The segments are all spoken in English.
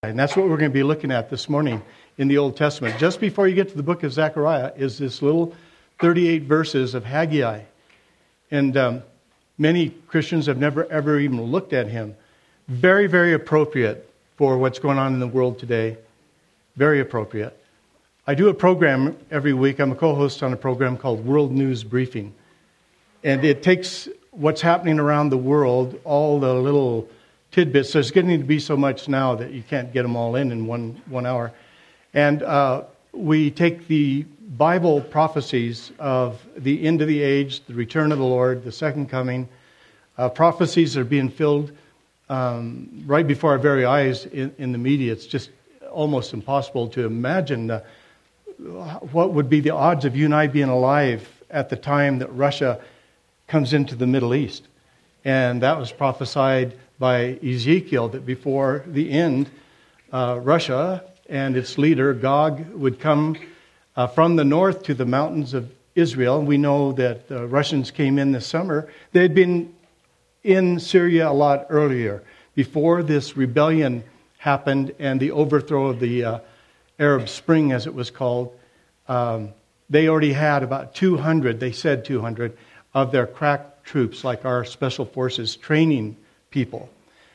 And that's what we're going to be looking at this morning in the Old Testament. Just before you get to the book of Zechariah is this little 38 verses of Haggai. And many Christians have never, ever even looked at him. Very, very appropriate for what's going on in the world today. Very appropriate. I do a program every week. I'm a co-host on a program called World News Briefing. And it takes what's happening around the world, all the little tidbits. There's getting to be so much now that you can't get them all in one hour. And we take the Bible prophecies of the end of the age, the return of the Lord, the second coming. Prophecies are being filled right before our very eyes in the media. It's just almost impossible to imagine what would be the odds of you and I being alive at the time that Russia comes into the Middle East. And that was prophesied by Ezekiel, that before the end, Russia and its leader, Gog, would come from the north to the mountains of Israel. We know that the Russians came in this summer. They had been in Syria a lot earlier, before this rebellion happened and the overthrow of the Arab Spring, as it was called. They already had about 200, they said 200, of their crack troops, like our special forces, training people.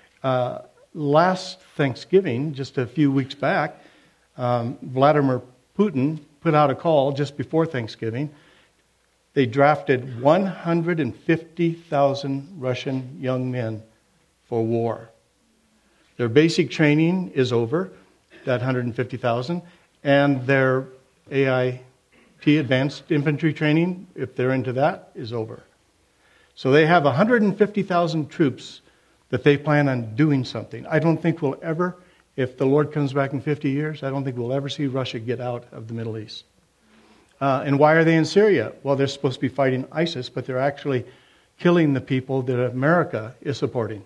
Last Thanksgiving, just a few weeks back, Vladimir Putin put out a call just before Thanksgiving. They drafted 150,000 Russian young men for war. Their basic training is over, that 150,000, and their AIT, advanced infantry training, if they're into that, is over. So they have 150,000 troops that they plan on doing something. I don't think we'll ever, if the Lord comes back in 50 years, I don't think we'll ever see Russia get out of the Middle East. And why are they in Syria? Well, they're supposed to be fighting ISIS, but they're actually killing the people that America is supporting.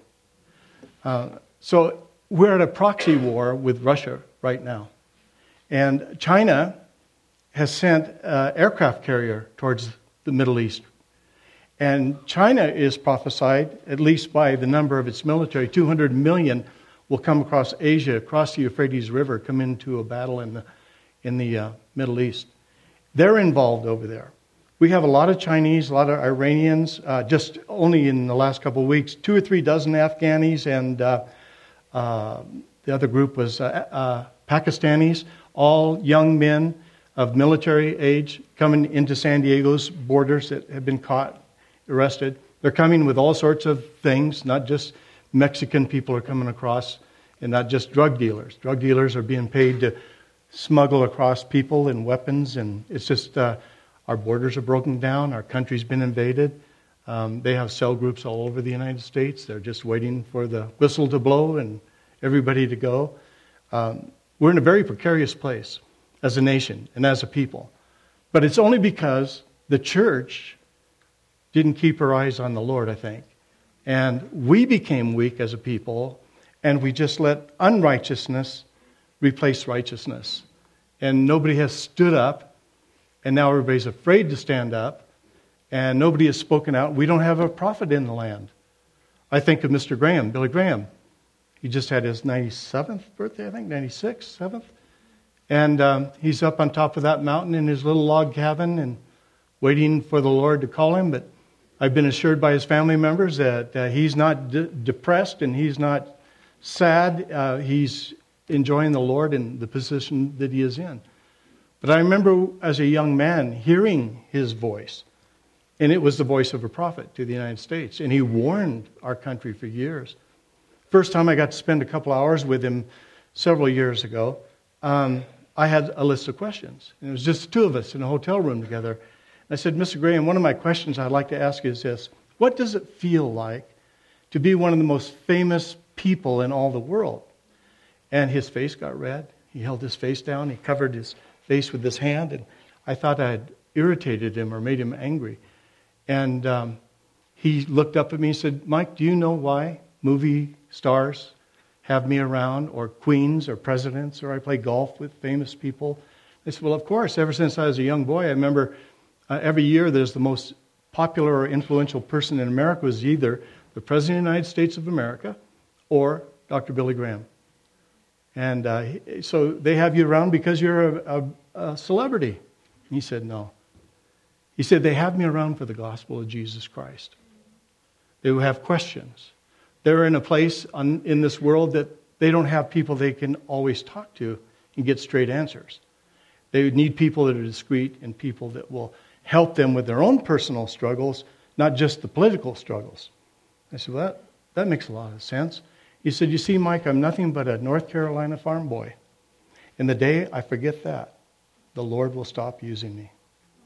So we're at a proxy war with Russia right now. And China has sent an aircraft carrier towards the Middle East. And China is prophesied, at least by the number of its military, 200 million will come across Asia, across the Euphrates River, come into a battle in the Middle East. They're involved over there. We have a lot of Chinese, a lot of Iranians, just only in the last couple of weeks, 2 or 3 dozen Afghanis, and the other group was Pakistanis, all young men of military age coming into San Diego's borders that have been caught, arrested. They're coming with all sorts of things, not just Mexican people are coming across, and not just drug dealers. Drug dealers are being paid to smuggle across people and weapons, and it's just our borders are broken down, our country's been invaded. They have cell groups all over the United States. They're just waiting for the whistle to blow and everybody to go. We're in a very precarious place as a nation and as a people. But it's only because the church didn't keep her eyes on the Lord, I think. And we became weak as a people, and we just let unrighteousness replace righteousness. And nobody has stood up, and now everybody's afraid to stand up, and nobody has spoken out. We don't have a prophet in the land. I think of Mr. Graham, Billy Graham. He just had his 97th birthday, I think, 96th, 7th. And he's up on top of that mountain in his little log cabin and waiting for the Lord to call him. But I've been assured by his family members that he's not depressed and he's not sad. He's enjoying the Lord and the position that he is in. But I remember as a young man hearing his voice, and it was the voice of a prophet to the United States. And he warned our country for years. First time I got to spend a couple hours with him several years ago, I had a list of questions. And it was just the 2 of us in a hotel room together. And I said, Mr. Graham, one of my questions I'd like to ask you is this. What does it feel like to be one of the most famous people in all the world? And his face got red. He held his face down. He covered his face with his hand. And I thought I had irritated him or made him angry. And he looked up at me and said, Mike, do you know why movie stars have me around, or queens, or presidents, or I play golf with famous people? I said, well, of course. Ever since I was a young boy, I remember every year there's the most popular or influential person in America was either the President of the United States of America or Dr. Billy Graham. And so they have you around because you're a celebrity. And he said, no. He said, they have me around for the gospel of Jesus Christ. They will have questions. They're in a place in this world that they don't have people they can always talk to and get straight answers. They need people that are discreet and people that will help them with their own personal struggles, not just the political struggles. I said, well, that makes a lot of sense. He said, you see, Mike, I'm nothing but a North Carolina farm boy. And the day I forget that, the Lord will stop using me.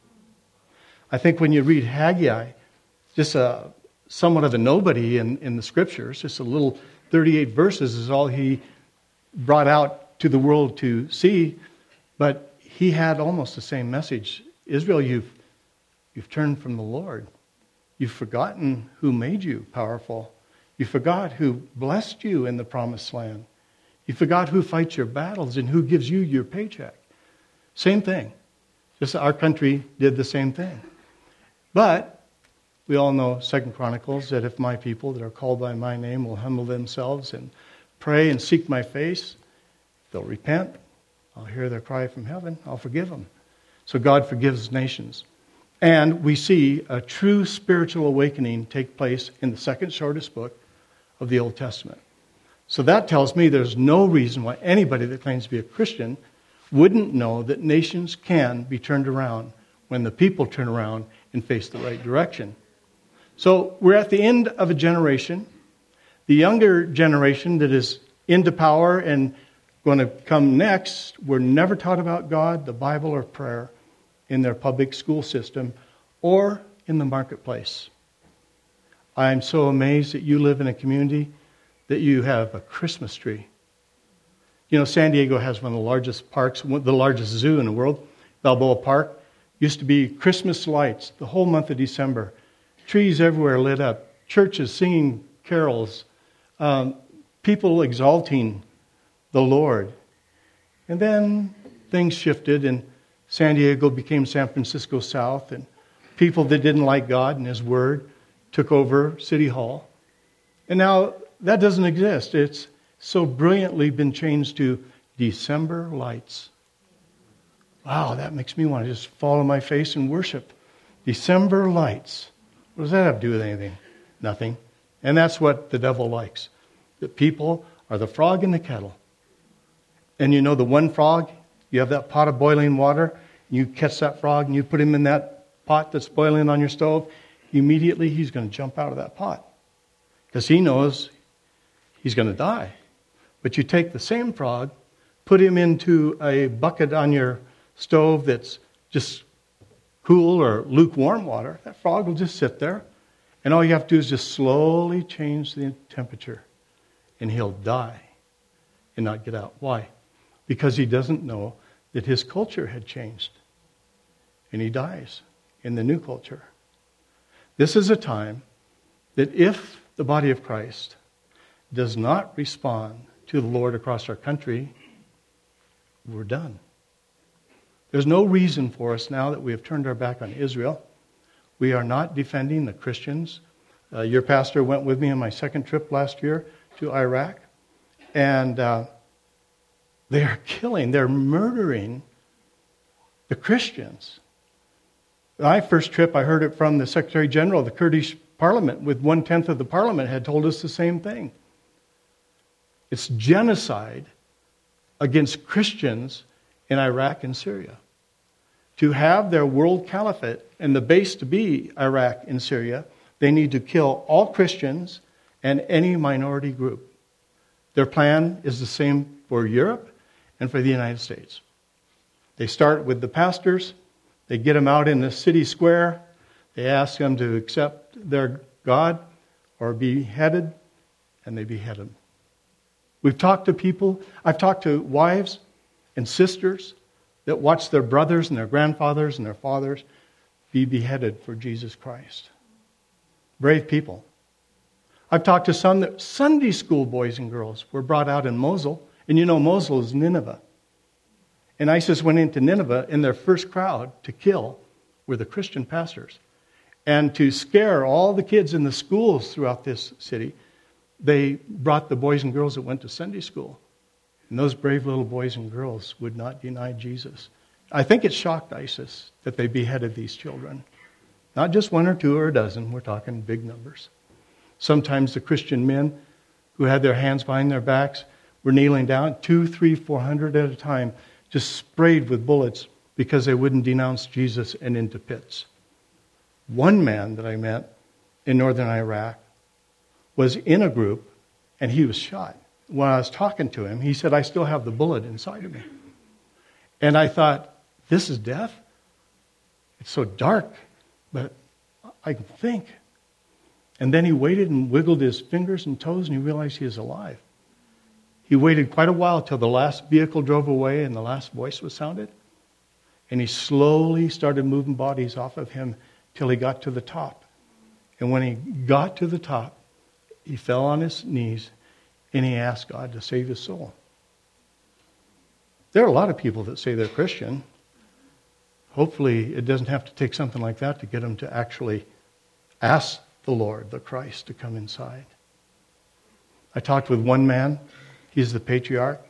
I think when you read Haggai, just somewhat of a nobody in the scriptures, just a little 38 verses is all he brought out to the world to see, but he had almost the same message. Israel, you've turned from the Lord. You've forgotten who made you powerful. You forgot who blessed you in the promised land. You forgot who fights your battles and who gives you your paycheck. Same thing. Just our country did the same thing. But we all know 2 Chronicles that if my people that are called by my name will humble themselves and pray and seek my face, they'll repent. I'll hear their cry from heaven. I'll forgive them. So God forgives nations. And we see a true spiritual awakening take place in the second shortest book of the Old Testament. So that tells me there's no reason why anybody that claims to be a Christian wouldn't know that nations can be turned around when the people turn around and face the right direction. So we're at the end of a generation. The younger generation that is into power and going to come next were never taught about God, the Bible, or prayer in their public school system or in the marketplace. I'm so amazed that you live in a community that you have a Christmas tree. You know, San Diego has one of the largest parks, the largest zoo in the world, Balboa Park. Used to be Christmas lights the whole month of December. Trees everywhere lit up. Churches singing carols. People exalting the Lord. And then things shifted and San Diego became San Francisco South. And people that didn't like God and His Word took over City Hall. And now that doesn't exist. It's so brilliantly been changed to December lights. Wow, that makes me want to just fall on my face and worship. December lights. What does that have to do with anything? Nothing. And that's what the devil likes. The people are the frog in the kettle. And you know the one frog, you have that pot of boiling water, you catch that frog and you put him in that pot that's boiling on your stove, immediately he's going to jump out of that pot. Because he knows he's going to die. But you take the same frog, put him into a bucket on your stove that's just cool or lukewarm water, that frog will just sit there. And all you have to do is just slowly change the temperature. And he'll die and not get out. Why? Because he doesn't know that his culture had changed. And he dies in the new culture. This is a time that if the body of Christ does not respond to the Lord across our country, we're done. There's no reason for us now that we have turned our back on Israel. We are not defending the Christians. Your pastor went with me on my second trip last year to Iraq. And they are killing, they're murdering the Christians. My first trip, I heard it from the Secretary General of the Kurdish Parliament, with 1/10 of the Parliament had told us the same thing. It's genocide against Christians in Iraq and Syria. To have their world caliphate and the base to be Iraq and Syria, they need to kill all Christians and any minority group. Their plan is the same for Europe and for the United States. They start with the pastors. They get them out in the city square. They ask them to accept their God or be beheaded, and they behead them. We've talked to people. I've talked to wives and sisters that watch their brothers and their grandfathers and their fathers be beheaded for Jesus Christ. Brave people. I've talked to some that Sunday school boys and girls were brought out in Mosul. And you know Mosul is Nineveh. And ISIS went into Nineveh, and their first crowd to kill were the Christian pastors. And to scare all the kids in the schools throughout this city, they brought the boys and girls that went to Sunday school And those brave little boys and girls would not deny Jesus. I think it shocked ISIS that they beheaded these children. Not just one or two or a dozen, we're talking big numbers. Sometimes the Christian men who had their hands behind their backs were kneeling down, 200, 300, 400 at a time, just sprayed with bullets because they wouldn't denounce Jesus and into pits. One man that I met in northern Iraq was in a group and he was shot. When I was talking to him, he said, I still have the bullet inside of me. And I thought, this is death? It's so dark, but I can think. And then he waited and wiggled his fingers and toes and he realized he was alive. He waited quite a while till the last vehicle drove away and the last voice was sounded. And he slowly started moving bodies off of him till he got to the top. And when he got to the top, he fell on his knees and he asked God to save his soul. There are a lot of people that say they're Christian. Hopefully it doesn't have to take something like that to get them to actually ask the Lord, the Christ, to come inside. I talked with one man. He's the patriarch.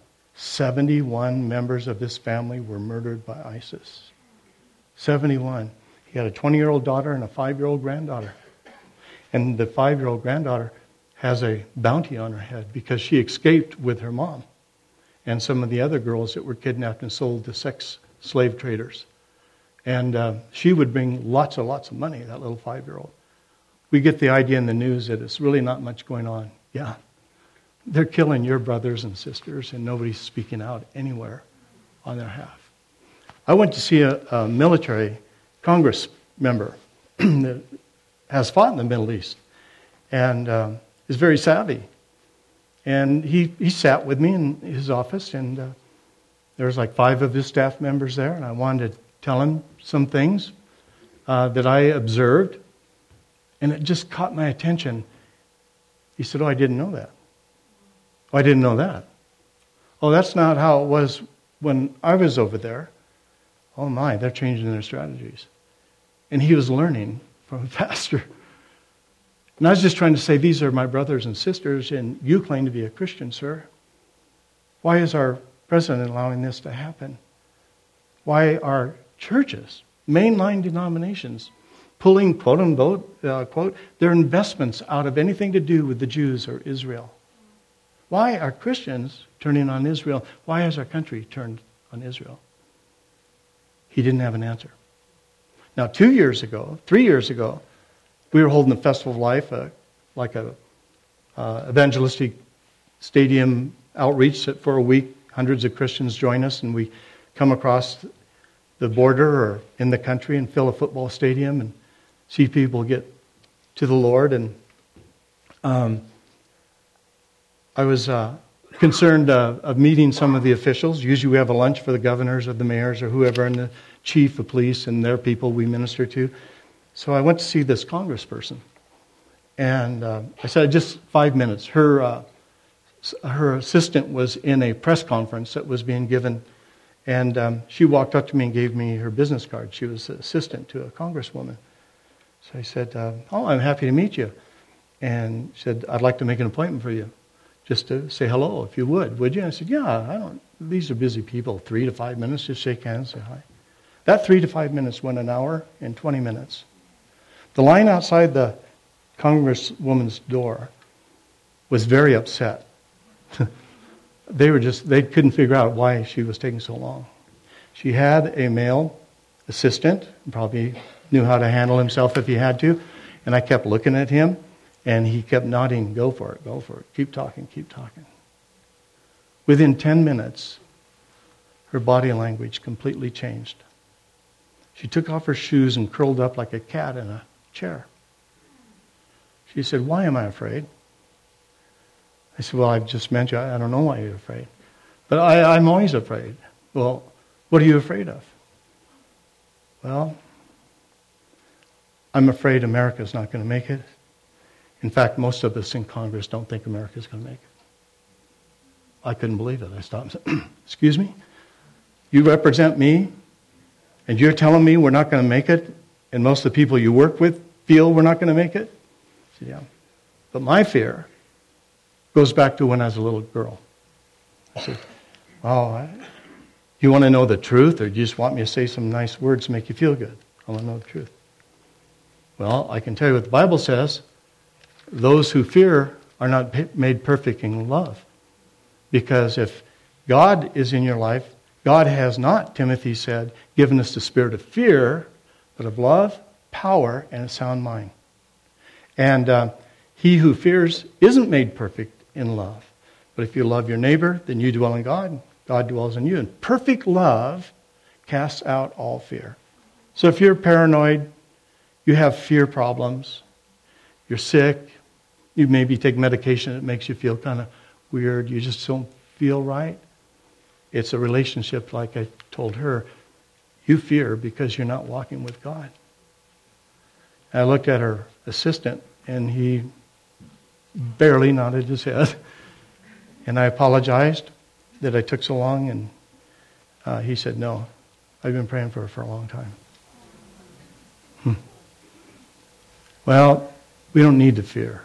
71 members of his family were murdered by ISIS. 71. He had a 20-year-old daughter and a 5-year-old granddaughter. And the 5-year-old granddaughter has a bounty on her head because she escaped with her mom and some of the other girls that were kidnapped and sold to sex slave traders. And she would bring lots of money, that little 5-year-old. We get the idea in the news that it's really not much going on. Yeah, they're killing your brothers and sisters and nobody's speaking out anywhere on their behalf. I went to see a military Congress member that has fought in the Middle East and is very savvy. And he sat with me in his office, and there was like 5 of his staff members there, and I wanted to tell him some things that I observed, and it just caught my attention. He said, "Oh, I didn't know that. Oh, I didn't know that. Oh, that's not how it was when I was over there. Oh my, they're changing their strategies." And he was learning from a pastor. And I was just trying to say, these are my brothers and sisters, and you claim to be a Christian, sir. Why is our president allowing this to happen? Why are churches, mainline denominations, pulling, quote unquote, their investments out of anything to do with the Jews or Israel? Why are Christians turning on Israel? Why has our country turned on Israel? He didn't have an answer. Now, 3 years ago, we were holding the Festival of Life, like a evangelistic stadium outreach for a week. Hundreds of Christians join us, and we come across the border or in the country and fill a football stadium and see people get to the Lord. And I was concerned of meeting some of the officials. Usually we have a lunch for the governors or the mayors or whoever, and the chief of police and their people we minister to. So I went to see this congressperson. And I said, just 5 minutes. Her assistant was in a press conference that was being given. And she walked up to me and gave me her business card. She was an assistant to a congresswoman. So I said, "Oh, I'm happy to meet you." And she said, "I'd like to make an appointment for you, just to say hello, if you would you?" And I said, "Yeah, these are busy people. 3 to 5 minutes, just shake hands, say hi." That 3 to 5 minutes went an hour and 20 minutes. The line outside the congresswoman's door was very upset. They couldn't figure out why she was taking so long. She had a male assistant, probably knew how to handle himself if he had to, and I kept looking at him, and he kept nodding, go for it, keep talking. Within 10 minutes, her body language completely changed. She took off her shoes and curled up like a cat in a chair. She said, "Why am I afraid?" I said, "Well, I've just met you. I don't know why you're afraid. But I'm always afraid." "Well, what are you afraid of?" "Well, I'm afraid America's not going to make it. In fact, most of us in Congress don't think America's going to make it." I couldn't believe it. I stopped and said, "Excuse me? You represent me, and you're telling me we're not going to make it, and most of the people you work with feel we're not going to make it?" I said, "Yeah. But my fear goes back to when I was a little girl." I said, You want to know the truth, or do you just want me to say some nice words to make you feel good? I want to know the truth. Well, I can tell you what the Bible says. Those who fear are not made perfect in love. Because if God is in your life, God has not, Timothy said, given us the spirit of fear, but of love, power, and a sound mind. And he who fears isn't made perfect in love. But if you love your neighbor, then you dwell in God. God dwells in you. And perfect love casts out all fear. So if you're paranoid, you have fear problems, you're sick, you maybe take medication that makes you feel kind of weird, you just don't feel right. It's a relationship like I told her. You fear because you're not walking with God. And I looked at her assistant, and he barely nodded his head. And I apologized that I took so long, and he said, no, I've been praying for her for a long time. Well, we don't need to fear.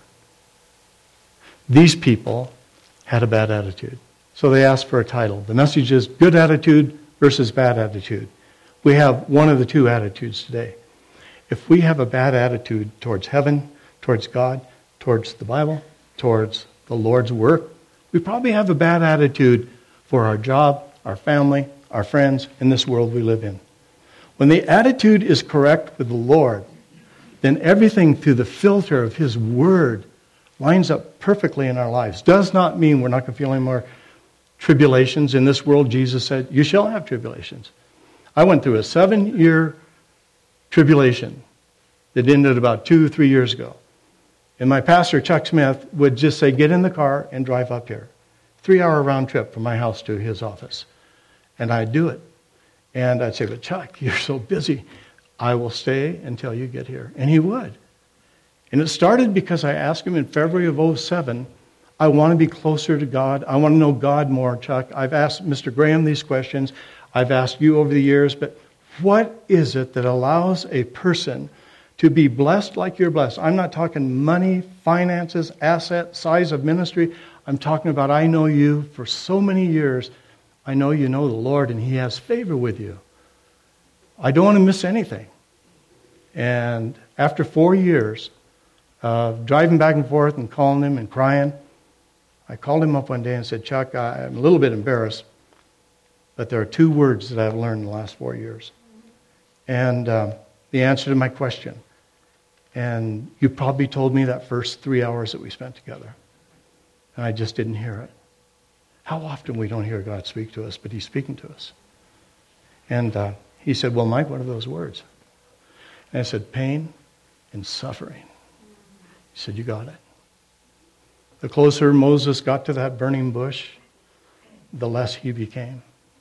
These people had a bad attitude. So they asked for a title. The message is good attitude versus bad attitude. We have one of the two attitudes today. If we have a bad attitude towards heaven, towards God, towards the Bible, towards the Lord's work, we probably have a bad attitude for our job, our family, our friends, in this world we live in. When the attitude is correct with the Lord, then everything through the filter of His Word lines up perfectly in our lives. Does not mean we're not going to feel any more tribulations. In this world, Jesus said, you shall have tribulations. I went through a 7-year tribulation that ended about 2-3 years ago. And my pastor, Chuck Smith, would just say, get in the car and drive up here. 3-hour round trip from my house to his office. And I'd do it. And I'd say, but Chuck, you're so busy. I will stay until you get here. And he would. And it started because I asked him in February of 2007, I want to be closer to God. I want to know God more, Chuck. I've asked Mr. Graham these questions. I've asked you over the years. But what is it that allows a person to be blessed like you're blessed? I'm not talking money, finances, asset, size of ministry. I'm talking about I know you for so many years. I know you know the Lord and He has favor with you. I don't want to miss anything. And after 4 years of driving back and forth and calling him and crying, I called him up one day and said, Chuck, I'm a little bit embarrassed, but there are 2 words that I've learned in the last 4 years. And the answer to my question. And you probably told me that first 3 hours that we spent together. And I just didn't hear it. How often we don't hear God speak to us, but He's speaking to us. And he said, well, Mike, what are those words? And I said, pain and suffering. He said, you got it. The closer Moses got to that burning bush, the less he became.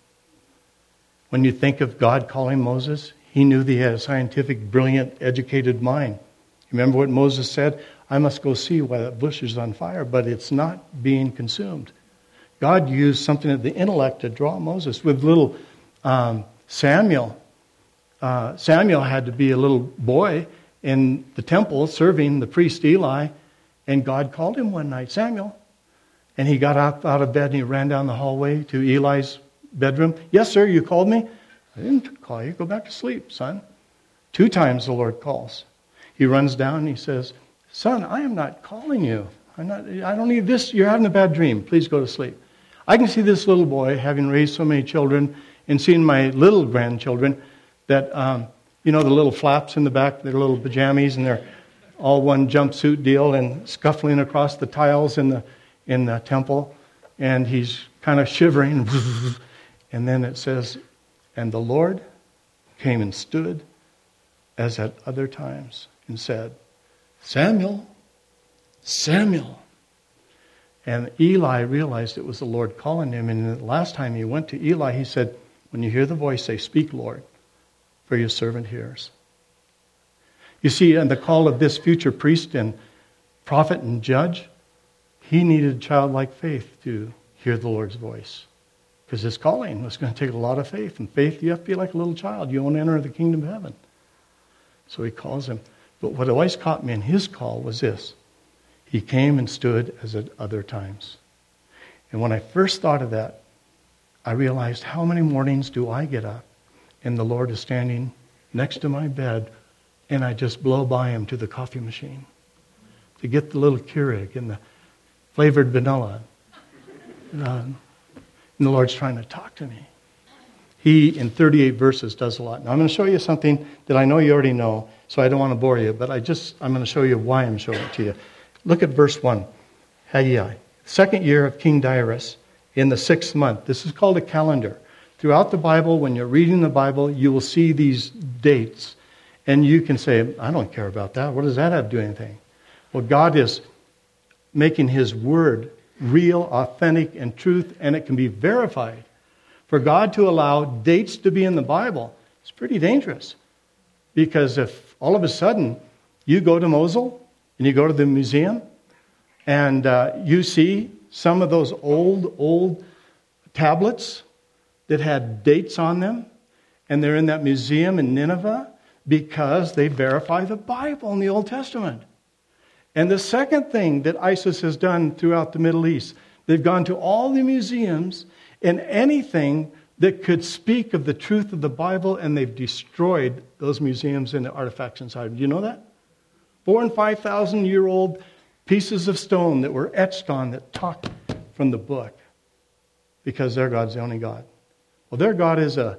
When you think of God calling Moses, he knew that he had a scientific, brilliant, educated mind. Remember what Moses said? I must go see why that bush is on fire, but it's not being consumed. God used something of the intellect to draw Moses. With little Samuel, Samuel had to be a little boy in the temple serving the priest Eli, and God called him one night, Samuel. And he got up out of bed and he ran down the hallway to Eli's bedroom. Yes, sir, you called me? I didn't call you. Go back to sleep, son. 2 times the Lord calls. He runs down and he says, son, I am not calling you. I don't need this. You're having a bad dream. Please go to sleep. I can see this little boy, having raised so many children, and seeing my little grandchildren that, the little flaps in the back, their little pajamas, and they're all one jumpsuit deal, and scuffling across the tiles in the temple. And he's kind of shivering. And then it says, and the Lord came and stood as at other times and said, Samuel, Samuel. And Eli realized it was the Lord calling him. And the last time he went to Eli, he said, when you hear the voice, say, speak, Lord, for your servant hears. You see, and the call of this future priest and prophet and judge, he needed childlike faith to hear the Lord's voice. Because his calling was going to take a lot of faith. And faith, you have to be like a little child. You won't enter the kingdom of heaven. So he calls him. But what always caught me in his call was this. He came and stood as at other times. And when I first thought of that, I realized, how many mornings do I get up and the Lord is standing next to my bed and I just blow by him to the coffee machine to get the little Keurig and the flavored vanilla. And the Lord's trying to talk to me. He, in 38 verses, does a lot. Now, I'm going to show you something that I know you already know, so I don't want to bore you, but I'm going to show you why I'm showing it to you. Look at verse 1, Haggai. Second year of King Darius, in the 6th month. This is called a calendar. Throughout the Bible, when you're reading the Bible, you will see these dates, and you can say, I don't care about that. What does that have to do with anything? Well, God is making His Word real, authentic, and truth, and it can be verified. For God to allow dates to be in the Bible is pretty dangerous. Because if all of a sudden you go to Mosul and you go to the museum and you see some of those old tablets that had dates on them, and they're in that museum in Nineveh because they verify the Bible in the Old Testament. And the second thing that ISIS has done throughout the Middle East, they've gone to all the museums and anything that could speak of the truth of the Bible, and they've destroyed those museums and the artifacts inside. Do you know that? 4,000 and 5,000 year old pieces of stone that were etched on that talk from the book, because their God's the only God. Well, their God is a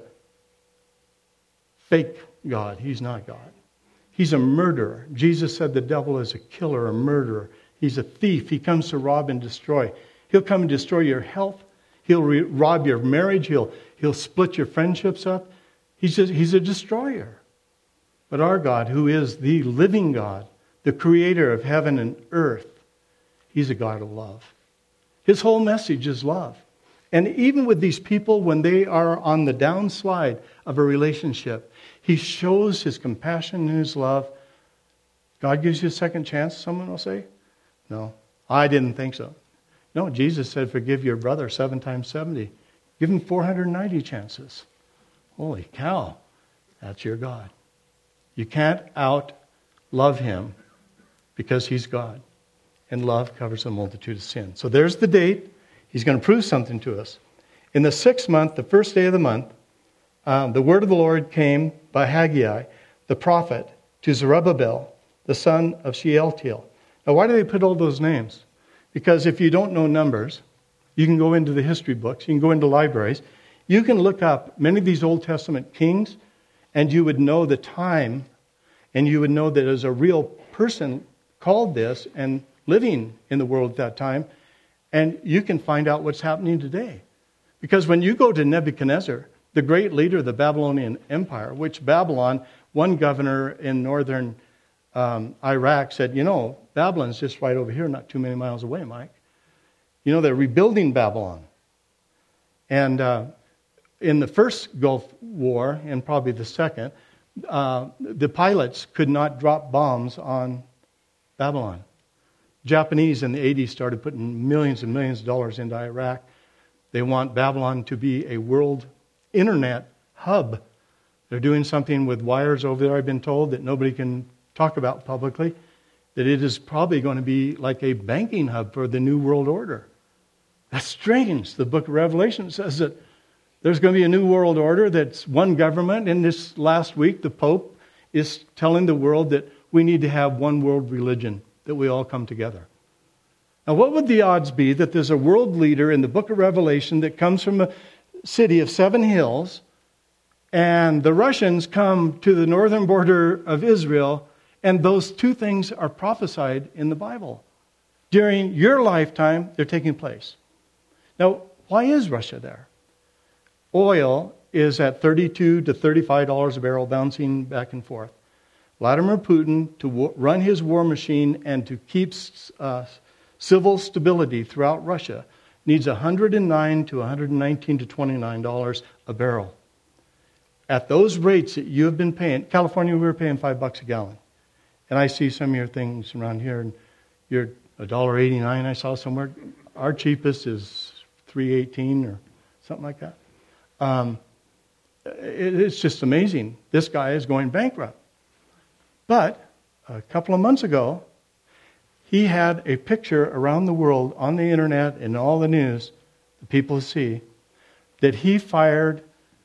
fake God. He's not God. He's a murderer. Jesus said the devil is a killer, a murderer. He's a thief. He comes to rob and destroy. He'll come and destroy your health. He'll rob your marriage. He'll split your friendships up. He's a destroyer. But our God, who is the living God, the creator of heaven and earth, He's a God of love. His whole message is love. And even with these people, when they are on the downslide of a relationship, He shows His compassion and His love. God gives you a second chance, someone will say. No, I didn't think so. No, Jesus said, forgive your brother 7 times 70. Give him 490 chances. Holy cow, that's your God. You can't out-love Him because He's God. And love covers a multitude of sins. So there's the date. He's going to prove something to us. In the 6th month, the first day of the month, the word of the Lord came by Haggai, the prophet, to Zerubbabel, the son of Shealtiel. Now, why do they put all those names? Because if you don't know numbers, you can go into the history books, you can go into libraries, you can look up many of these Old Testament kings, and you would know the time, and you would know that there's a real person called this and living in the world at that time, and you can find out what's happening today. Because when you go to Nebuchadnezzar, the great leader of the Babylonian Empire, which Babylon, one governor in northern Iraq said, Babylon's just right over here, not too many miles away, Mike. They're rebuilding Babylon. And in the first Gulf War, and probably the second, the pilots could not drop bombs on Babylon. Japanese in the 80s started putting millions and millions of dollars into Iraq. They want Babylon to be a world internet hub. They're doing something with wires over there, I've been told, that nobody can talk about publicly, that it is probably going to be like a banking hub for the New World Order. That's strange. The book of Revelation says that there's going to be a New World Order that's one government, and this last week the Pope is telling the world that we need to have one world religion, that we all come together. Now, what would the odds be that there's a world leader in the book of Revelation that comes from a city of 7 hills, and the Russians come to the northern border of Israel, and those two things are prophesied in the Bible? During your lifetime, they're taking place. Now, why is Russia there? Oil is at $32 to $35 a barrel, bouncing back and forth. Vladimir Putin, to run his war machine and to keep civil stability throughout Russia, needs $109 to $119 to $29 a barrel. At those rates that you have been paying, California, we were paying $5 a gallon. And I see some of your things around here, and you're $1.89 I saw somewhere. Our cheapest is $3.18 or something like that. It's just amazing. This guy is going bankrupt. But a couple of months ago, he had a picture around the world on the internet and all the news that people see that he fired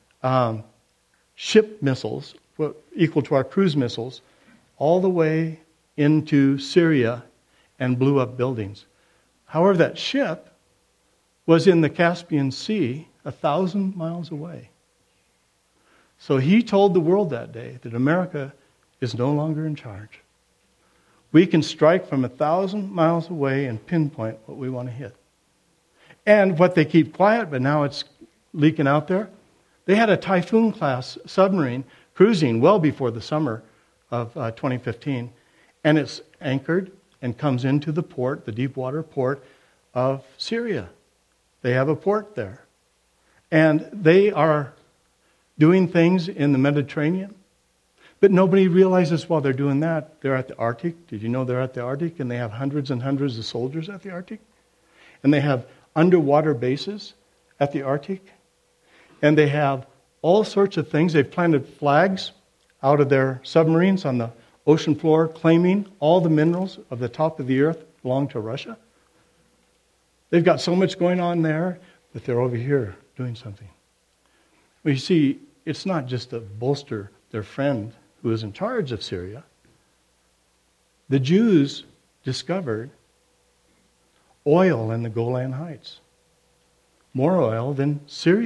ship missiles, equal to our cruise missiles, all the way into Syria and blew up buildings. However, that ship was in the Caspian Sea 1,000 miles away. So he told the world that day that America is no longer in charge. We can strike from 1,000 miles away and pinpoint what we want to hit. And what they keep quiet, but now it's leaking out there, they had a Typhoon-class submarine cruising well before the summer of 2015, and it's anchored and comes into the port, the deep water port of Syria. They have a port there. And they are doing things in the Mediterranean. But nobody realizes while they're doing that, they're at the Arctic. Did you know they're at the Arctic? And they have hundreds and hundreds of soldiers at the Arctic. And they have underwater bases at the Arctic. And they have all sorts of things. They've planted flags out of their submarines on the ocean floor, claiming all the minerals of the top of the earth belong to Russia. They've got so much going on there that they're over here doing something. Well, you see, it's not just to bolster their friend who is in charge of Syria. The Jews discovered oil in the Golan Heights. More oil than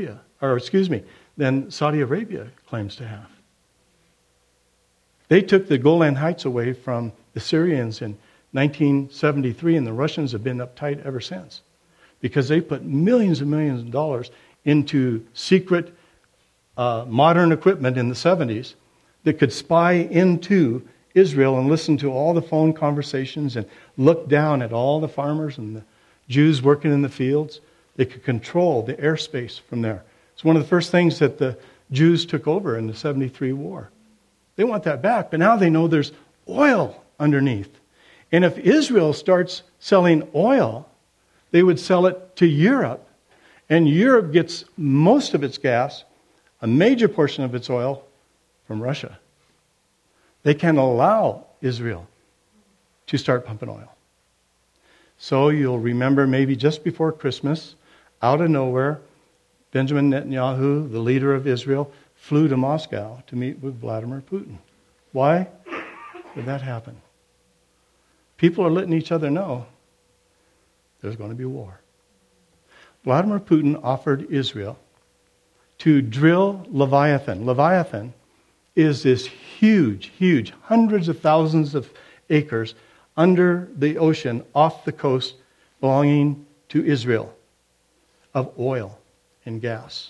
than Saudi Arabia claims to have. They took the Golan Heights away from the Syrians in 1973, and the Russians have been uptight ever since, because they put millions and millions of dollars into secret modern equipment in the 70s that could spy into Israel and listen to all the phone conversations and look down at all the farmers and the Jews working in the fields. They could control the airspace from there. It's one of the first things that the Jews took over in the 73 war. They want that back, but now they know there's oil underneath. And if Israel starts selling oil, they would sell it to Europe. And Europe gets most of its gas, a major portion of its oil, from Russia. They can allow Israel to start pumping oil. So you'll remember maybe just before Christmas, out of nowhere, Benjamin Netanyahu, the leader of Israel, flew to Moscow to meet with Vladimir Putin. Why did that happen? People are letting each other know there's going to be war. Vladimir Putin offered Israel to drill Leviathan. Leviathan is this huge, hundreds of thousands of acres under the ocean off the coast belonging to Israel of oil and gas.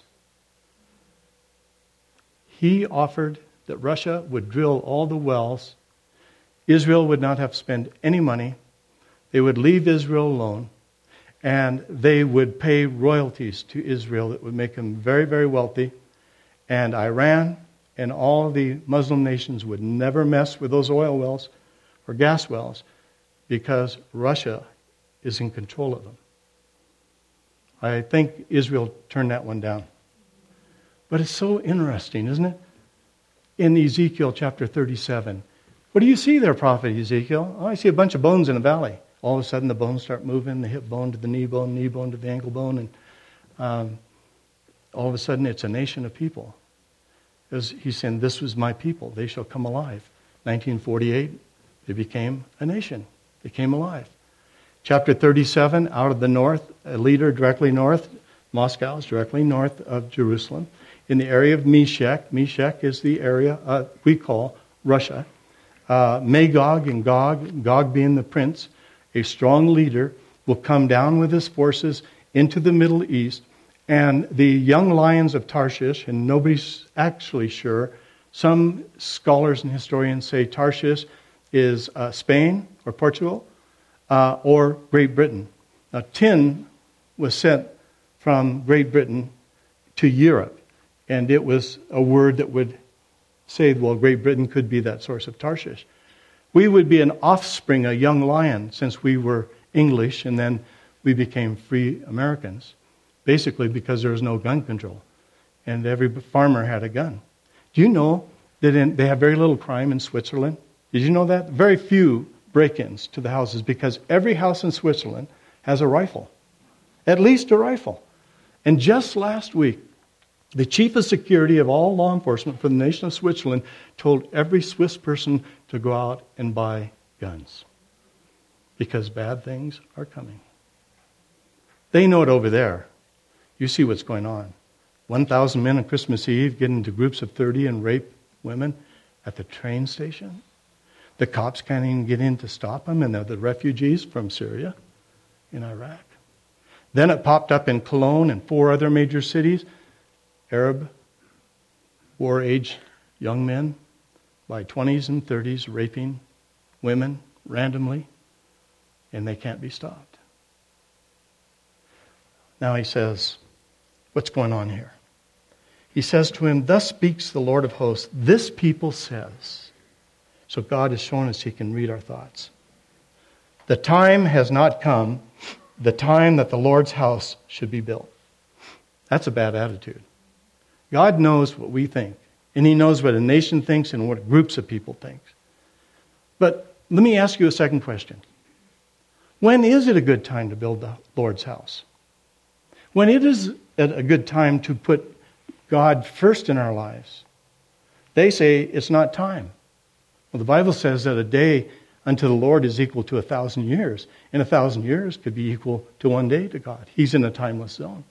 He offered that Russia would drill all the wells. Israel would not have to spend any money. They would leave Israel alone. And they would pay royalties to Israel that would make them very, very wealthy. And Iran and all the Muslim nations would never mess with those oil wells or gas wells because Russia is in control of them. I think Israel turned that one down. But it's so interesting, isn't it? In Ezekiel chapter 37. What do you see there, Prophet Ezekiel? Oh, I see a bunch of bones in a valley. All of a sudden the bones start moving, the hip bone to the knee bone to the ankle bone, and all of a sudden it's a nation of people. As he's saying, this was my people, they shall come alive. 1948, they became a nation. They came alive. Chapter 37, out of the north, a leader directly north, Moscow is directly north of Jerusalem, in the area of Meshech. Meshech is the area we call Russia. Magog and Gog being the prince, a strong leader, will come down with his forces into the Middle East, and the young lions of Tarshish, and nobody's actually sure, some scholars and historians say Tarshish is Spain or Portugal or Great Britain. Now, tin was sent from Great Britain to Europe, and it was a word that would say, well, Great Britain could be that source of Tarshish. We would be an offspring, a young lion, since we were English, and then we became free Americans, basically because there was no gun control, and every farmer had a gun. Do you know that they have very little crime in Switzerland? Did you know that? Very few break-ins to the houses, because every house in Switzerland has a rifle, at least a rifle. And just last week, The chief of security of all law enforcement for the nation of Switzerland told every Swiss person to go out and buy guns because bad things are coming. They know it over there. You see what's going on. 1,000 men on Christmas Eve get into groups of 30 and rape women at the train station. The cops can't even get in to stop them, and they're the refugees from Syria in Iraq. Then it popped up in Cologne and 4 other major cities. Arab war-aged young men by 20s and 30s raping women randomly, and they can't be stopped. Now he says, what's going on here? He says to him, thus speaks the Lord of hosts, this people says. So God has shown us he can read our thoughts. The time has not come, the time that the Lord's house should be built. That's a bad attitude. God knows what we think, and he knows what a nation thinks and what groups of people think. But let me ask you a second question. When is it a good time to build the Lord's house? When it is a good time to put God first in our lives? They say it's not time. Well, the Bible says that a day unto the Lord is equal to 1,000 years, and 1,000 years could be equal to one day to God. He's in a timeless zone.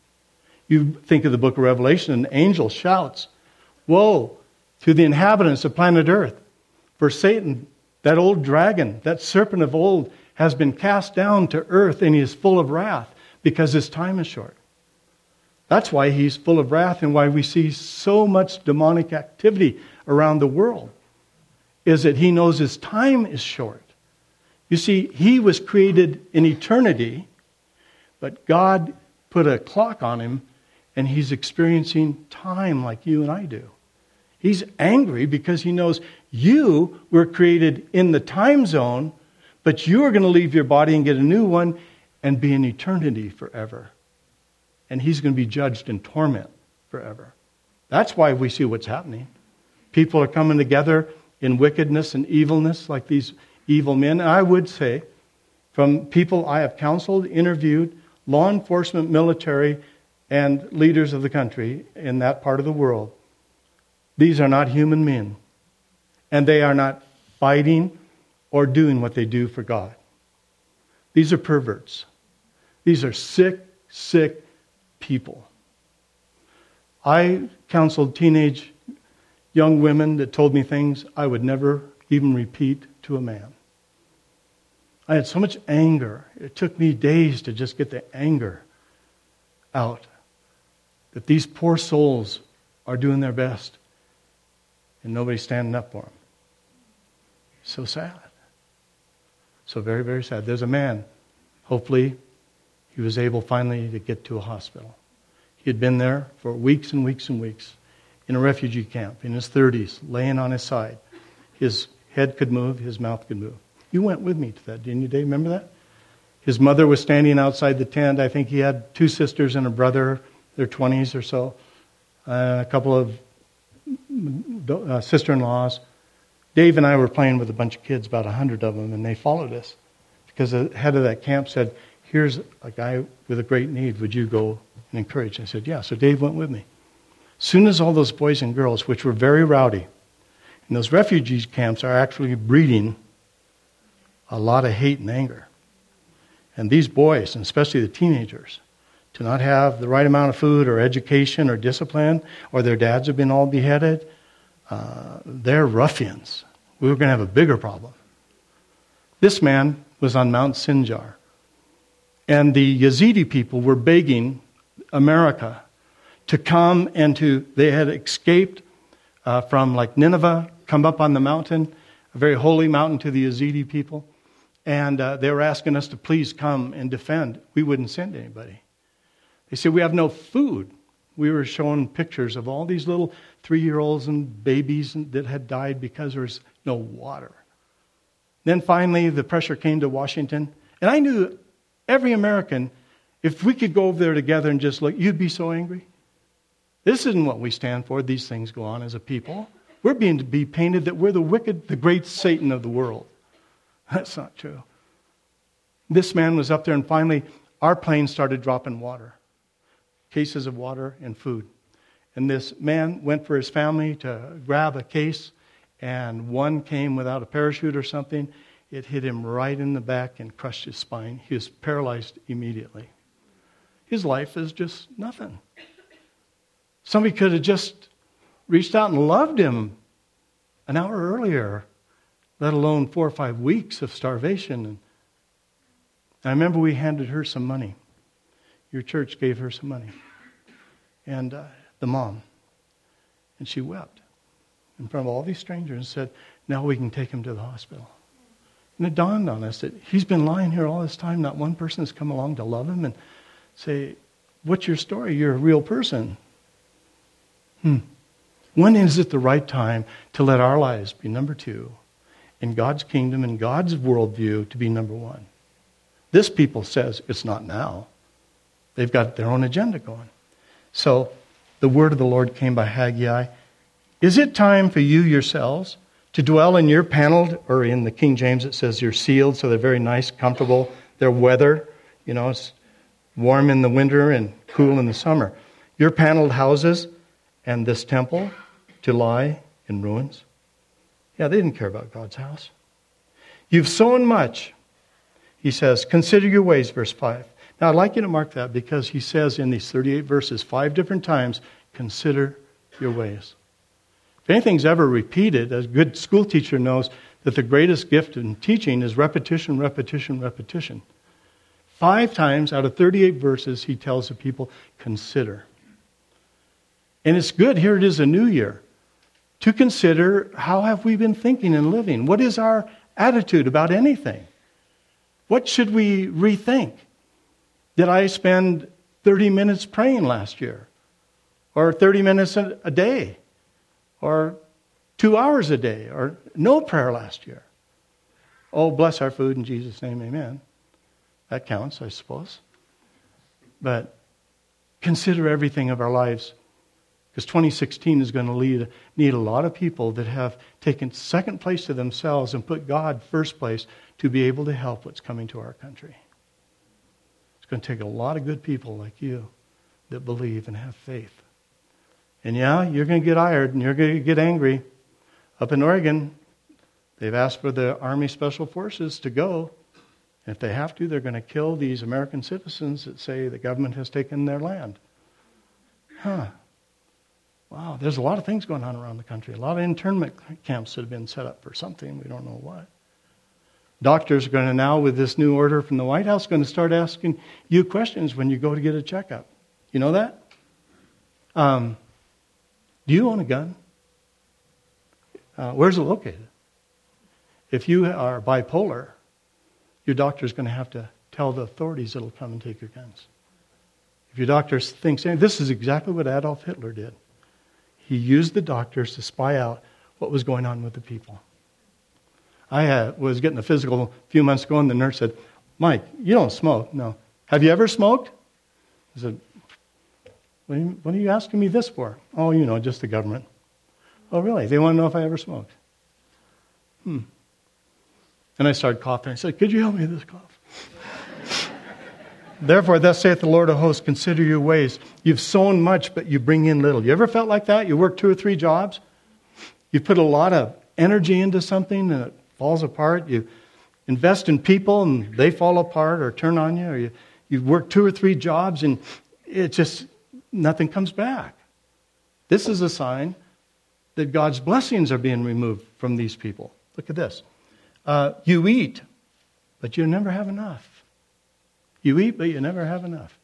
You think of the book of Revelation, an angel shouts, woe to the inhabitants of planet Earth. For Satan, that old dragon, that serpent of old, has been cast down to earth, and he is full of wrath because his time is short. That's why he's full of wrath and why we see so much demonic activity around the world, is that he knows his time is short. You see, he was created in eternity, but God put a clock on him, and he's experiencing time like you and I do. He's angry because he knows you were created in the time zone, but you are going to leave your body and get a new one and be in eternity forever. And he's going to be judged in torment forever. That's why we see what's happening. People are coming together in wickedness and evilness like these evil men. And I would say, from people I have counseled, interviewed, law enforcement, military, and leaders of the country in that part of the world, these are not human men. And they are not fighting or doing what they do for God. These are perverts. These are sick, sick people. I counseled teenage young women that told me things I would never even repeat to a man. I had so much anger. It took me days to just get the anger out. That these poor souls are doing their best and nobody's standing up for them. So sad. So very, very sad. There's a man, hopefully he was able finally to get to a hospital. He had been there for weeks and weeks and weeks in a refugee camp in his 30s, laying on his side. His head could move, his mouth could move. You went with me to that, didn't you, Dave? Remember that? His mother was standing outside the tent. I think he had 2 sisters and a brother, their 20s or so, a couple of sister-in-laws. Dave and I were playing with a bunch of kids, about 100 of them, and they followed us because the head of that camp said, here's a guy with a great need. Would you go and encourage? I said, yeah. So Dave went with me. As soon as all those boys and girls, which were very rowdy, and those refugee camps are actually breeding a lot of hate and anger. And these boys, and especially the teenagers, to not have the right amount of food or education or discipline, or their dads have been all beheaded, they're ruffians. We were going to have a bigger problem. This man was on Mount Sinjar. And the Yazidi people were begging America to come and they had escaped from like Nineveh, come up on the mountain, a very holy mountain to the Yazidi people. And they were asking us to please come and defend. We wouldn't send anybody. They said, we have no food. We were showing pictures of all these little 3-year-olds and babies that had died because there was no water. Then finally, the pressure came to Washington. And I knew every American, if we could go over there together and just look, you'd be so angry. This isn't what we stand for. These things go on as a people. We're being to be painted that we're the wicked, the great Satan of the world. That's not true. This man was up there, and finally, our plane started dropping water. Cases of water and food. And this man went for his family to grab a case, and one came without a parachute or something. It hit him right in the back and crushed his spine. He was paralyzed immediately. His life is just nothing. Somebody could have just reached out and loved him an hour earlier, let alone 4 or 5 weeks of starvation. And I remember we handed her some money. Your church gave her some money. And the mom. And she wept in front of all these strangers and said, now we can take him to the hospital. And it dawned on us that he's been lying here all this time. Not one person has come along to love him and say, what's your story? You're a real person. When is it the right time to let our lives be number 2 in God's kingdom and God's worldview to be number 1? This people says it's not now. They've got their own agenda going. So the word of the Lord came by Haggai. Is it time for you yourselves to dwell in your paneled, or in the King James it says you're sealed, so they're very nice, comfortable. Their weather, it's warm in the winter and cool in the summer. Your paneled houses and this temple to lie in ruins. Yeah, they didn't care about God's house. You've sown much. He says, consider your ways, verse 5. Now, I'd like you to mark that because he says in these 38 verses 5 different times, consider your ways. If anything's ever repeated, a good school teacher knows that the greatest gift in teaching is repetition, repetition, repetition. 5 times out of 38 verses, he tells the people, consider. And it's good, here it is a new year, to consider how have we been thinking and living? What is our attitude about anything? What should we rethink? Did I spend 30 minutes praying last year? Or 30 minutes a day? Or 2 hours a day? Or no prayer last year? Oh, bless our food in Jesus' name, amen. That counts, I suppose. But consider everything of our lives. Because 2016 is going to need a lot of people that have taken second place to themselves and put God first place to be able to help what's coming to our country. It's going to take a lot of good people like you that believe and have faith. And yeah, you're going to get ired and you're going to get angry. Up in Oregon, they've asked for the Army Special Forces to go. And if they have to, they're going to kill these American citizens that say the government has taken their land. Wow, there's a lot of things going on around the country. A lot of internment camps that have been set up for something. We don't know what. Doctors are going to now, with this new order from the White House, going to start asking you questions when you go to get a checkup. You know that? Do you own a gun? Where's it located? If you are bipolar, your doctor's going to have to tell the authorities that'll come and take your guns. If your doctor thinks, this is exactly what Adolf Hitler did. He used the doctors to spy out what was going on with the people. I was getting a physical a few months ago, and the nurse said, Mike, you don't smoke. No. Have you ever smoked? I said, what are you asking me this for? Oh, just the government. Oh, really? They want to know if I ever smoked. And I started coughing. I said, could you help me with this cough? Therefore, thus saith the Lord of hosts, consider your ways. You've sown much, but you bring in little. You ever felt like that? You work 2 or 3 jobs. You put a lot of energy into something and it falls apart. You invest in people and they fall apart or turn on you. Or you work 2 or 3 jobs and it just, nothing comes back. This is a sign that God's blessings are being removed from these people. Look at this. You eat, but you never have enough. You eat, but you never have enough.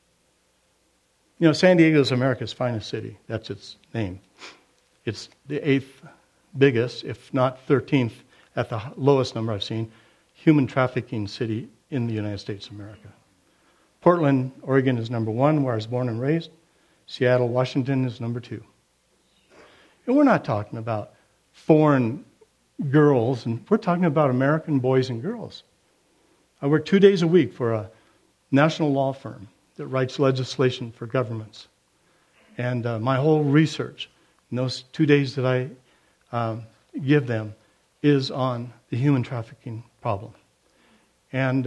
San Diego is America's finest city. That's its name. It's the 8th biggest, if not 13th, at the lowest number I've seen, human trafficking city in the United States of America. Portland, Oregon is number 1, where I was born and raised. Seattle, Washington is number 2. And we're not talking about foreign girls, and we're talking about American boys and girls. I work 2 days a week for a national law firm that writes legislation for governments. And my whole research in those 2 days that I give them is on the human trafficking problem. And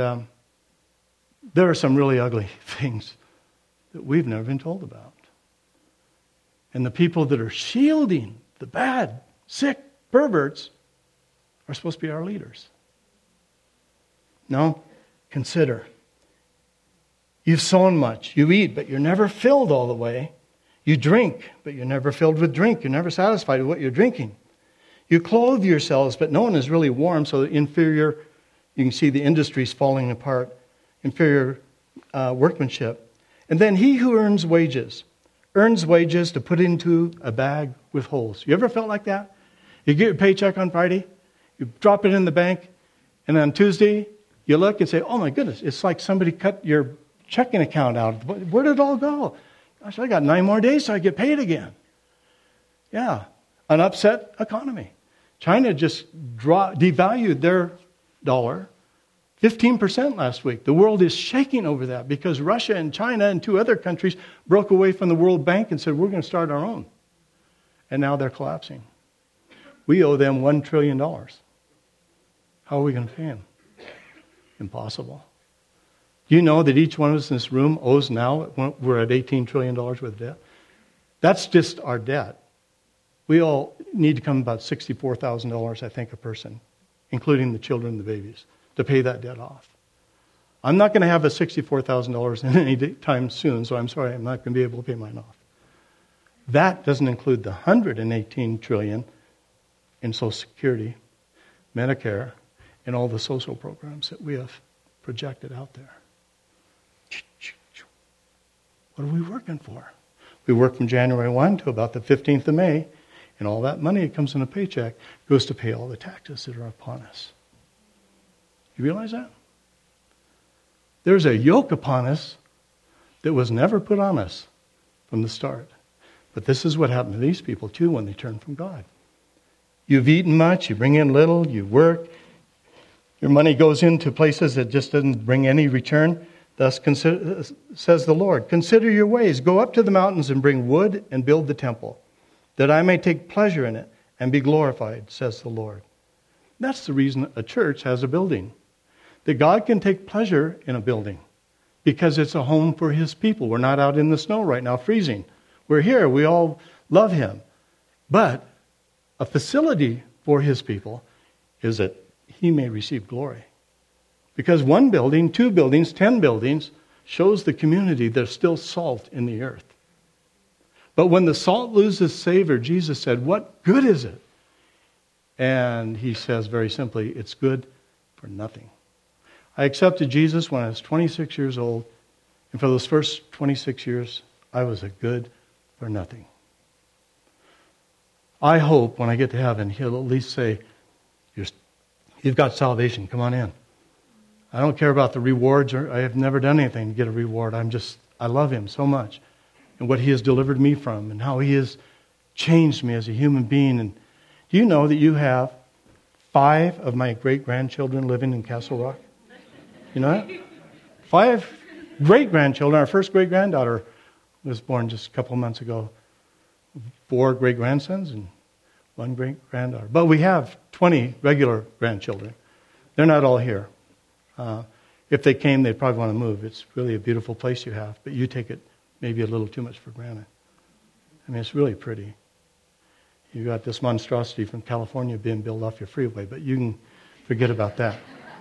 there are some really ugly things that we've never been told about. And the people that are shielding the bad, sick perverts are supposed to be our leaders. No, consider. You've sown much. You eat, but you're never filled all the way. You drink, but you're never filled with drink. You're never satisfied with what you're drinking. You clothe yourselves, but no one is really warm, so inferior, you can see the industries falling apart, inferior workmanship. And then he who earns wages to put into a bag with holes. You ever felt like that? You get your paycheck on Friday, you drop it in the bank, and on Tuesday, you look and say, oh my goodness, it's like somebody cut your checking account out. Where did it all go? Gosh, I got 9 more days so I get paid again. Yeah, an upset economy. China just devalued their dollar 15% last week. The world is shaking over that because Russia and China and 2 other countries broke away from the World Bank and said, we're going to start our own. And now they're collapsing. We owe them $1 trillion. How are we going to pay them? Impossible. Do you know that each one of us in this room owes now, we're at $18 trillion worth of debt? That's just our debt. We all need to come about $64,000, I think, a person, including the children and the babies, to pay that debt off. I'm not going to have a $64,000 in any time soon, so I'm sorry, I'm not going to be able to pay mine off. That doesn't include the $118 trillion in Social Security, Medicare, and all the social programs that we have projected out there. What are we working for? We work from January 1 to about the 15th of May, and all that money that comes in a paycheck goes to pay all the taxes that are upon us. You realize that? There's a yoke upon us that was never put on us from the start. But this is what happened to these people too when they turned from God. You've eaten much, you bring in little, you work, your money goes into places that just doesn't bring any return. Thus says the Lord, consider your ways, go up to the mountains and bring wood and build the temple, that I may take pleasure in it and be glorified, says the Lord. That's the reason a church has a building. That God can take pleasure in a building because it's a home for His people. We're not out in the snow right now freezing. We're here. We all love Him. But a facility for His people is that He may receive glory. Because 1 building, 2 buildings, 10 buildings shows the community there's still salt in the earth. But when the salt loses savor, Jesus said, what good is it? And He says very simply, it's good for nothing. I accepted Jesus when I was 26 years old. And for those first 26 years, I was a good for nothing. I hope when I get to heaven, He'll at least say, you've got salvation, come on in. I don't care about the rewards, or I have never done anything to get a reward. I love Him so much and what He has delivered me from and how He has changed me as a human being. And do you know that you have 5 of my great-grandchildren living in Castle Rock? You know that? 5 great-grandchildren. Our first great-granddaughter was born just a couple of months ago. 4 great-grandsons and 1 great-granddaughter. But we have 20 regular grandchildren. They're not all here. If they came, they'd probably want to move. It's really a beautiful place you have, but you take it maybe a little too much for granted. I mean, it's really pretty. You got this monstrosity from California being built off your freeway, but you can forget about that.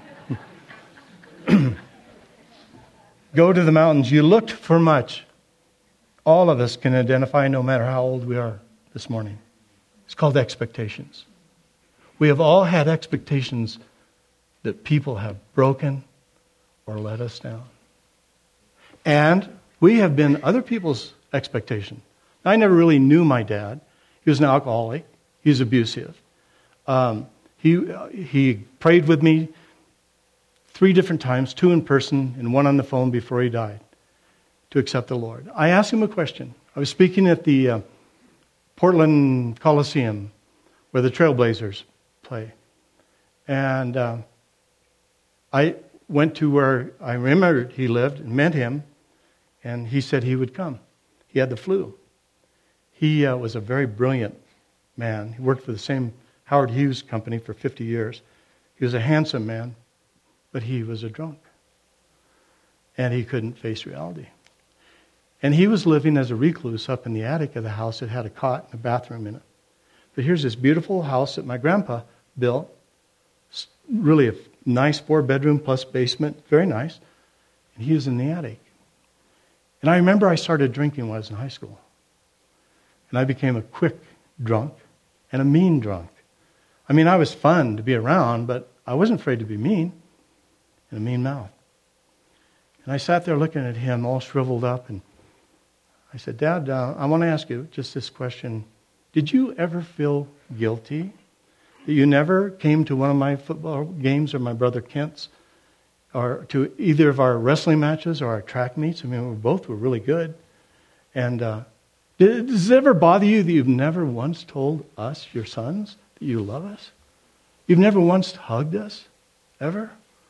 Go to the mountains. You looked for much. All of us can identify, no matter how old we are this morning. It's called expectations. We have all had expectations that people have broken or let us down. And we have been other people's expectation. I never really knew my dad. He was an alcoholic. He was abusive. He prayed with me 3 different times, 2 in person and 1 on the phone before he died, to accept the Lord. I asked him a question. I was speaking at the Portland Coliseum where the Trailblazers play. And I went to where I remembered he lived and met him, and he said he would come. He had the flu. He was a very brilliant man. He worked for the same Howard Hughes company for 50 years. He was a handsome man, but he was a drunk. And he couldn't face reality. And he was living as a recluse up in the attic of the house. It had a cot and a bathroom in it. But here's this beautiful house that my grandpa built. Really a nice 4-bedroom plus basement. Very nice. And he was in the attic. And I remember I started drinking when I was in high school. And I became a quick drunk and a mean drunk. I mean, I was fun to be around, but I wasn't afraid to be mean. And a mean mouth. And I sat there looking at him all shriveled up, and I said, Dad, I want to ask you just this question. Did you ever feel guilty that you never came to one of my football games or my brother Kent's, or to either of our wrestling matches or our track meets? I mean, we both were really good. And does it ever bother you that you've never once told us, your sons, that you love us? You've never once hugged us, ever?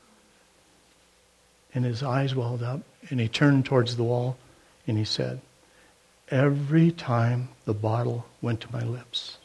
And his eyes welled up, and he turned towards the wall, and he said, every time the bottle went to my lips.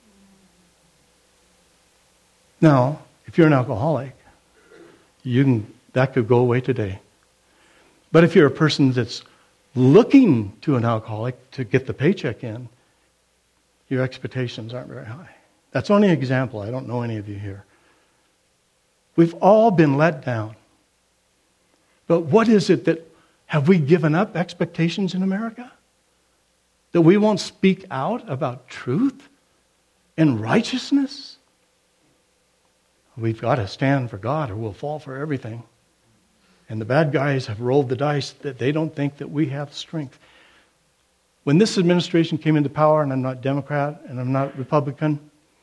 Now, if you're an alcoholic, that could go away today. But if you're a person that's looking to an alcoholic to get the paycheck in, your expectations aren't very high. That's only an example. I don't know any of you here. We've all been let down. But what is it that, have we given up expectations in America? That we won't speak out about truth and righteousness? We've got to stand for God or we'll fall for everything. And the bad guys have rolled the dice that they don't think that we have strength. When this administration came into power, and I'm not Democrat and I'm not Republican,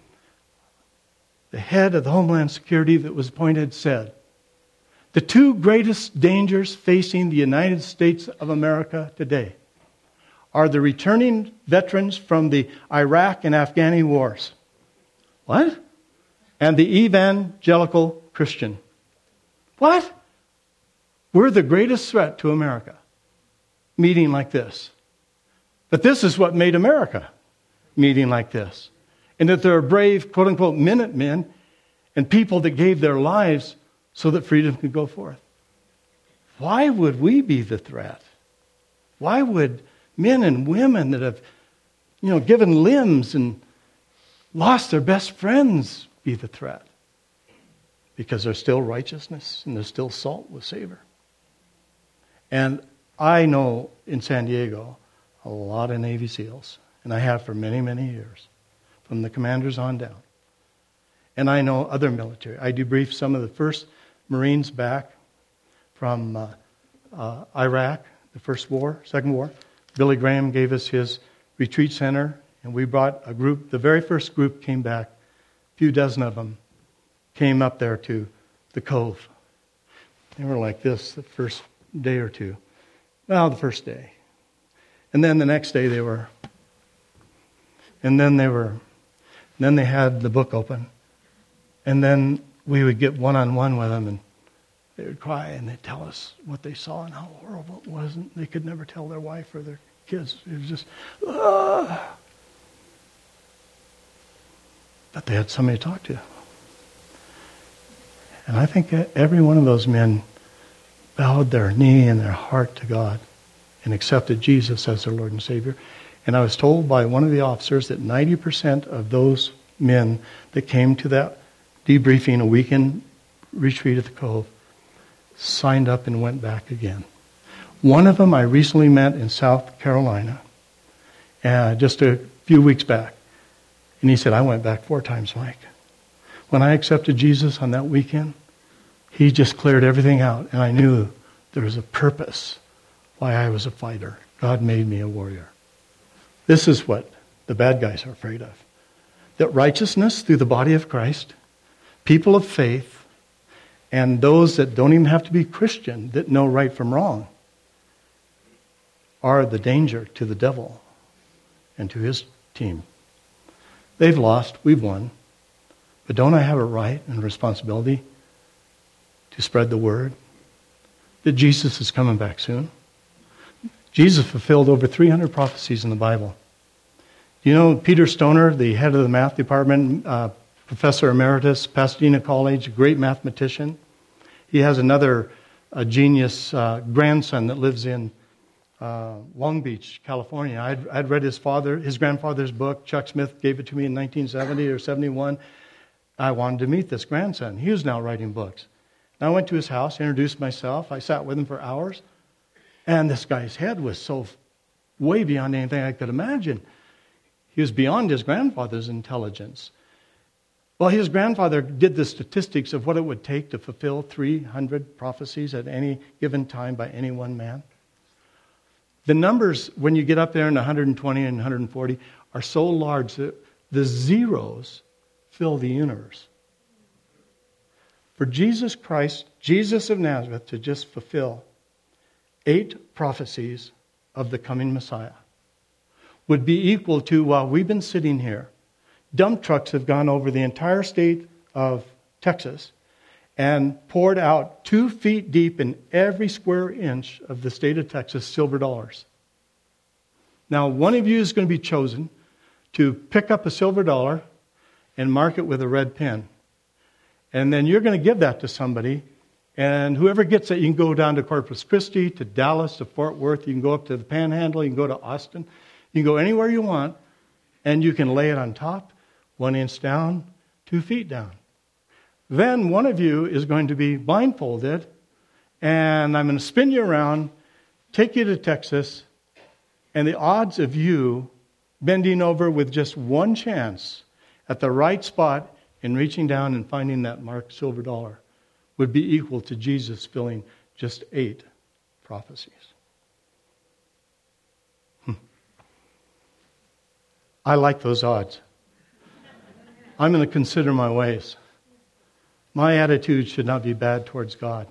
the head of the Homeland Security that was appointed said, the 2 greatest dangers facing the United States of America today are the returning veterans from the Iraq and Afghani wars. What? And the evangelical Christian. What? We're the greatest threat to America. Meeting like this. But this is what made America. Meeting like this. And that there are brave, quote-unquote, Minutemen and people that gave their lives so that freedom could go forth. Why would we be the threat? Why would men and women that have, given limbs and lost their best friends be the threat? Because there's still righteousness and there's still salt with savor. And I know in San Diego a lot of Navy SEALs, and I have for many, many years, from the commanders on down. And I know other military. I debriefed some of the first Marines back from Iraq, the first war, second war. Billy Graham gave us his retreat center, and we brought a group. The very first group came back, a few dozen of them came up there to the Cove. They were like this the first day or two. Well, the first day. And then the next day they were. And then they had the book open. And then we would get one-on-one with them, and they would cry, and they'd tell us what they saw and how horrible it was. And they could never tell their wife or their kids. It was just, But they had somebody to talk to. And I think every one of those men bowed their knee and their heart to God and accepted Jesus as their Lord and Savior. And I was told by one of the officers that 90% of those men that came to that debriefing, a weekend retreat at the Cove, signed up and went back again. One of them I recently met in South Carolina, just a few weeks back. And he said, I went back 4 times, Mike. When I accepted Jesus on that weekend, he just cleared everything out. And I knew there was a purpose why I was a fighter. God made me a warrior. This is what the bad guys are afraid of. That righteousness through the body of Christ, people of faith, and those that don't even have to be Christian, that know right from wrong, are the danger to the devil and to his team. They've lost, we've won. But don't I have a right and responsibility to spread the word that Jesus is coming back soon? Jesus fulfilled over 300 prophecies in the Bible. You know, Peter Stoner, the head of the math department, professor emeritus, Pasadena College, a great mathematician. He has another genius grandson that lives in Long Beach, California. I'd read his grandfather's book. Chuck Smith gave it to me in 1970 or 71. I wanted to meet this grandson. He was now writing books. And I went to his house, introduced myself. I sat with him for hours. And this guy's head was so way beyond anything I could imagine. He was beyond his grandfather's intelligence. Well, his grandfather did the statistics of what it would take to fulfill 300 prophecies at any given time by any one man. The numbers, when you get up there in 120 and 140, are so large that the zeros fill the universe. For Jesus Christ, Jesus of Nazareth, to just fulfill 8 prophecies of the coming Messiah would be equal to, while we've been sitting here, dump trucks have gone over the entire state of Texas and poured out 2 feet deep in every square inch of the state of Texas silver dollars. Now, one of you is going to be chosen to pick up a silver dollar and mark it with a red pen. And then you're going to give that to somebody. And whoever gets it, you can go down to Corpus Christi, to Dallas, to Fort Worth. You can go up to the Panhandle. You can go to Austin. You can go anywhere you want. And you can lay it on top, 1 inch down, 2 feet down. Then one of you is going to be blindfolded. And I'm going to spin you around, take you to Texas. And the odds of you bending over with just one chance at the right spot in reaching down and finding that marked silver dollar would be equal to Jesus filling just 8 prophecies. I like those odds. I'm going to consider my ways. My attitude should not be bad towards God.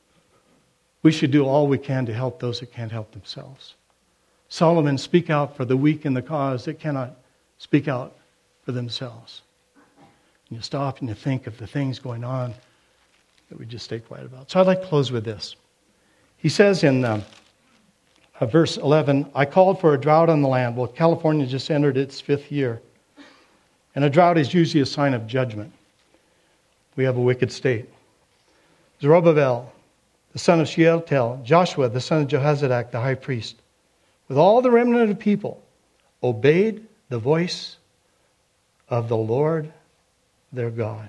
We should do all we can to help those that can't help themselves. Solomon, speak out for the weak in the cause that cannot speak out for themselves. And you stop and you think of the things going on that we just stay quiet about. So I'd like to close with this. He says in verse 11, I called for a drought on the land. Well, California just entered its 5th year. And a drought is usually a sign of judgment. We have a wicked state. Zerubbabel, the son of Shealtiel, Joshua, the son of Jehozadak, the high priest, with all the remnant of the people, obeyed the voice of the Lord their God,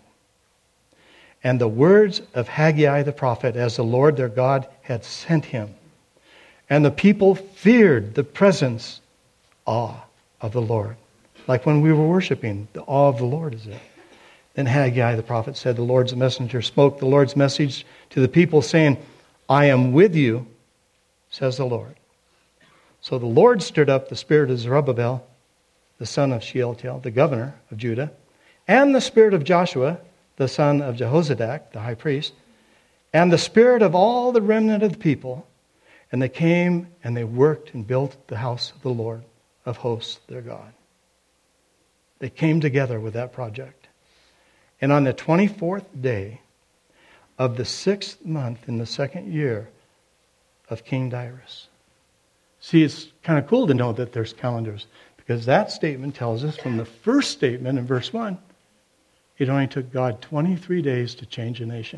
and the words of Haggai the prophet, as the Lord their God had sent him. And the people feared the presence, awe of the Lord. Like when we were worshiping, the awe of the Lord is there. Then Haggai the prophet said, the Lord's messenger spoke the Lord's message to the people, saying, I am with you, says the Lord. So the Lord stirred up the spirit of Zerubbabel, the son of Shealtiel, the governor of Judah, and the spirit of Joshua, the son of Jehozadak, the high priest, and the spirit of all the remnant of the people. And they came and they worked and built the house of the Lord of hosts, their God. They came together with that project. And on the 24th day of the 6th month in the 2nd year of King Darius. See, it's kind of cool to know that there's calendars, because that statement tells us from the first statement in verse 1, it only took God 23 days to change a nation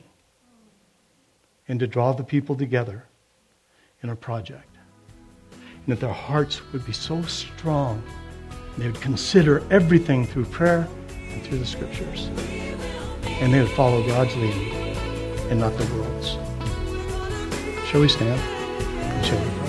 and to draw the people together in a project. And that their hearts would be so strong, they would consider everything through prayer and through the Scriptures. And they would follow God's leading and not the world's. Shall we stand? And shall we pray?